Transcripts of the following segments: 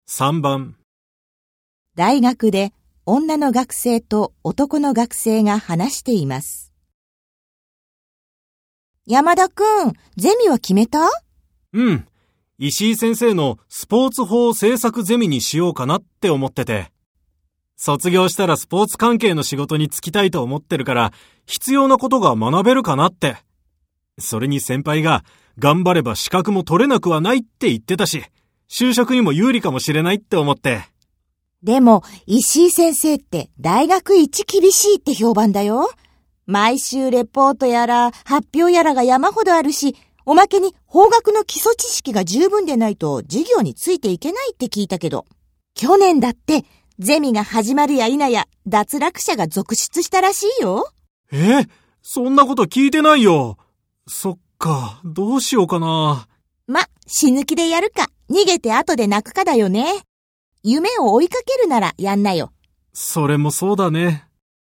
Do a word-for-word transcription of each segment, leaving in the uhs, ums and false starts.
さんばん。 大学で女の学生と男の学生が話しています。山田くん、ゼミは決めた？ うん。石井先生のスポーツ法政策ゼミにしようかなって思ってて。卒業したらスポーツ関係の仕事に就きたいと思ってるから、必要なことが学べるかなって。それに先輩が頑張れば資格も取れなくはないって言ってたし、就職にも有利かもしれないって思って。 でも、石井先生って大学一厳しいって評判だよ。毎週レポートやら発表やらが山ほどあるし、おまけに法学の基礎知識が十分でないと授業についていけないって聞いたけど、去年だってゼミが始まるや否や脱落者が続出したらしいよ。 え？そんなこと聞いてないよ。そっか、どうしようかな。 ま、死ぬ気でやるか、逃げて後で泣くかだよね。夢を追いかけるならやんなよ。 それもそうだね。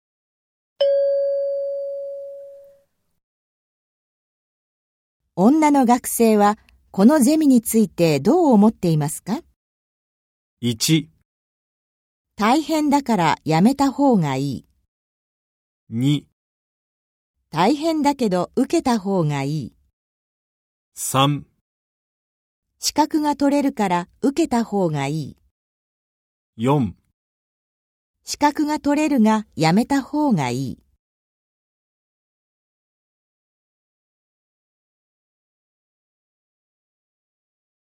女の学生はこのゼミについてどう思っていますか？ いち、 大変だからやめた方がいい。 に、 大変だけど受けた方がいい。 さん、 資格が取れるから受けた方がいい。 よん、 資格が取れるがやめた方がいい。